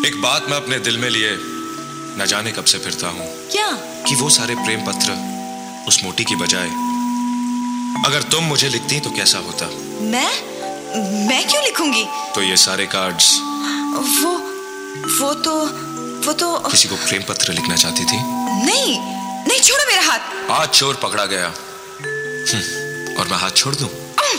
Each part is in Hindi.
एक बात मैं अपने दिल में लिए न जाने कब से फिरता हूँ। क्या? कि वो सारे प्रेम पत्र उस मोटी की बजाय अगर तुम मुझे लिखती तो कैसा होता। मैं क्यों लिखूंगी? तो ये सारे कार्ड्स वो तो किसी को प्रेम पत्र लिखना चाहती थी। नहीं, छोड़ो मेरा हाथ। आज चोर पकड़ा गया और मैं हाथ छोड़ दूं?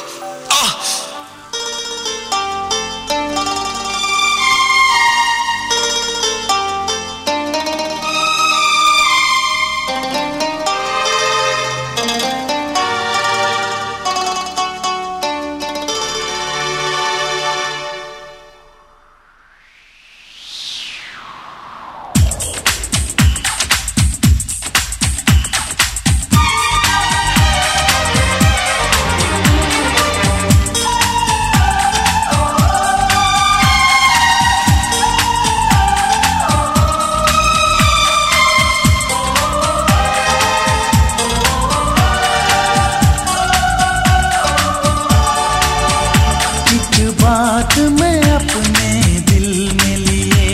मैं अपने दिल में लिए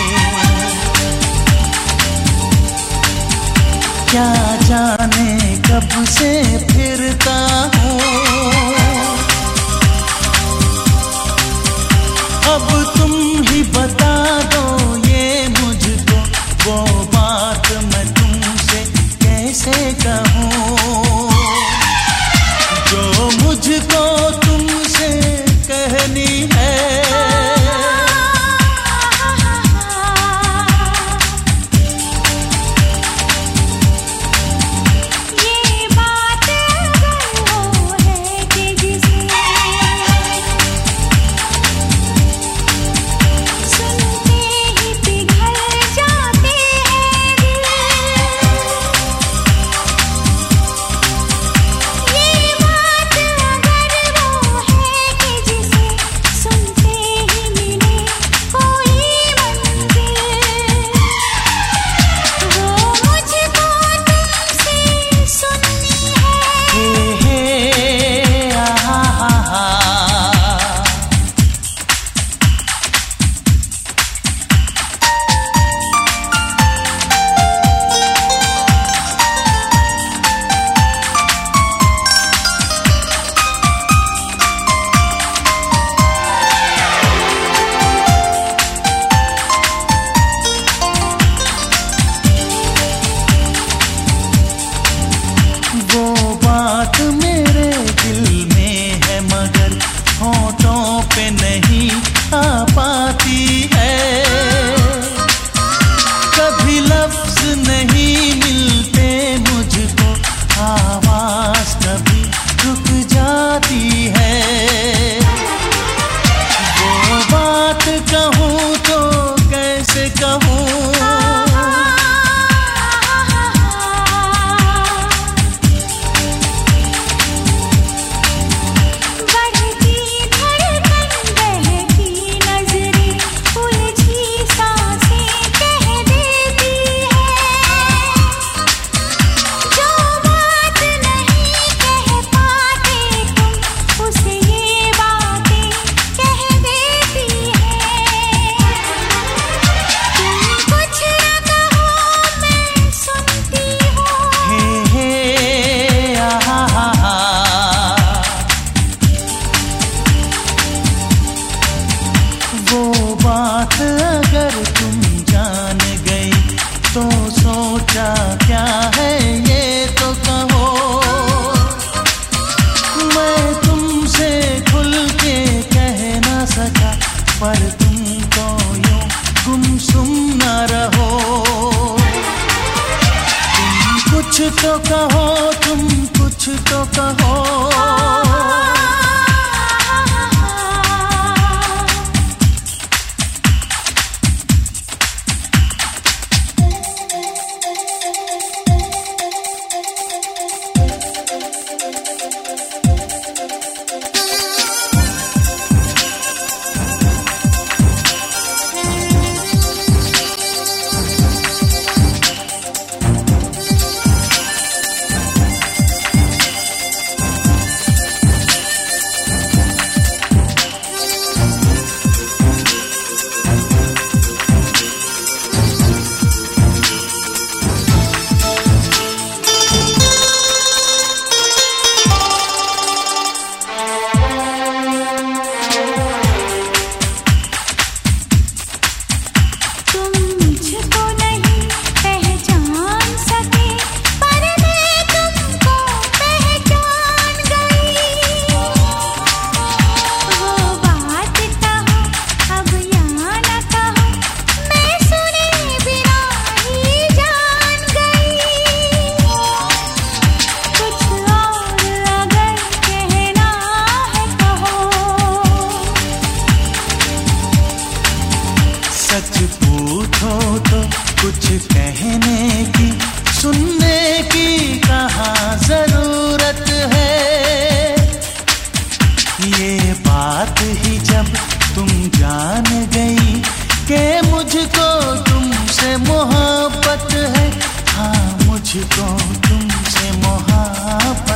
क्या जाने कब से फिरता हूँ। अब तुम ही बता दो ये मुझको, वो बात मैं तुमसे कैसे कहूँ जो मुझको तुमसे कहनी है। ये बात अगर वो है कि जिसे सुनते ही पिघल जाते हैं दिल। ये बात अगर वो है कि जिसे सुनते ही मिले कोई मंजिल, वो मुझको तुमसे सुननी है। हे आहा वो बात मेरे दिल में है मगर होठों पे नहीं आ पाती है। कभी लफ्ज नहीं मिलते मुझको, आवाज कभी रुक जाती है। वो बात कहूँ तो कैसे कहूँ। बढ़ती धड़कन, बहती नजरें, उलझी सांसें कह देती है। जो बात नहीं कह पाते तुम, उसे ये बातें कह देती है। तुम कुछ न कहो मैं सुनती हूँ। हे आहा वो बात अगर तुम जान गई तो सोचा क्या है ये तो कहो। मैं तुमसे खुल के कह ना सका पर तुम तो यूं गुमसुम न रहो। तुम कुछ तो कहो, तुम कुछ तो कहो। कुछ कहने की, सुनने की कहाँ जरूरत है। ये बात ही जब तुम जान गई कि मुझको तुमसे मोहब्बत है, हाँ मुझको तुमसे मोहब्बत